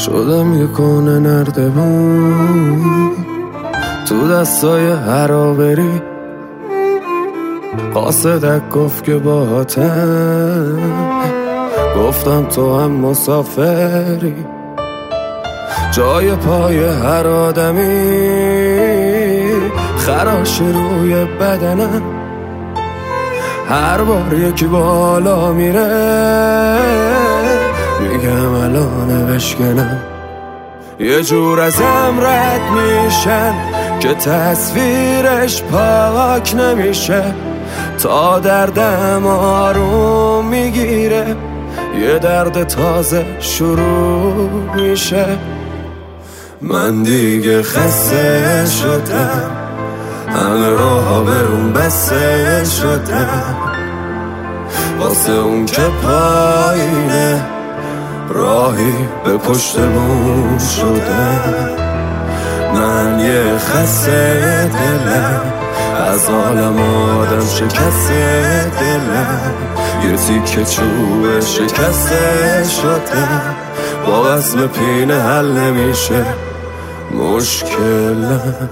شدم یه کنه نردبون تو دستای هرابری، قاصدک گفت که باهاتم، گفتم تو هم مسافری. جای پای هر آدمی خراش روی بدنم، هر بار یکی بالا میره میگم الان بشکنم. یه جور ازم رد میشن که تصویرش پاک نمیشه، تا دردم آروم میگیره یه درد تازه شروع میشه. من دیگه خسته شدم، همه راه برون بسته شدم، واسه اون که پایینه راهی به پشت بوم شدم. من یه خسته دلم، از عالم آدم شکسته دلم، یه تیکه چوب شکسته شدم، با وصل پینه حل نمیشه مشکلم.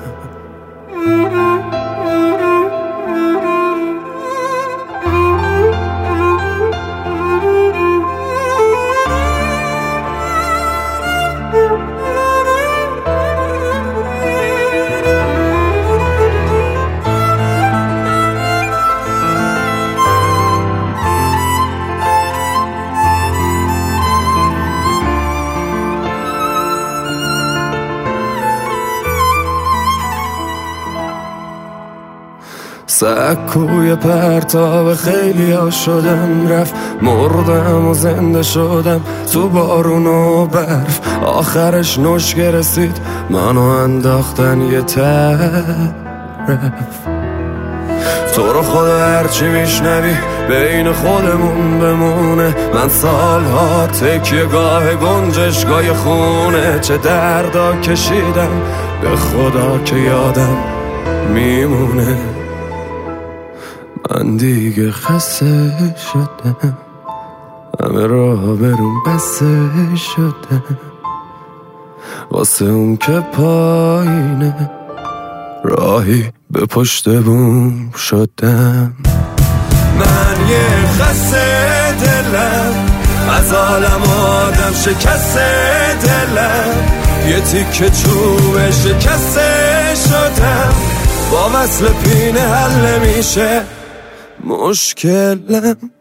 سکوی پرتاب خیلی ها شدم، رفت مردم و زنده شدم تو بارون و برف، آخرش نشکه رسید منو انداختن یه طرف. تو رو خدا هرچی میشنوی بین خودمون بمونه، من سالها تکیه گاه گنجشگاه خونه، چه دردا کشیدم به خدا که یادم میمونه. من دیگه خسته شدم، همه راه برون بسته شدم، واسه اون که پایینه راهی به پشت بوم شدم. من یه خسته دلم، از عالم آدم شکسته دلم، یه تیکه چوب شکسته شدم، با وصل پینه حل نمیشه مشکلم.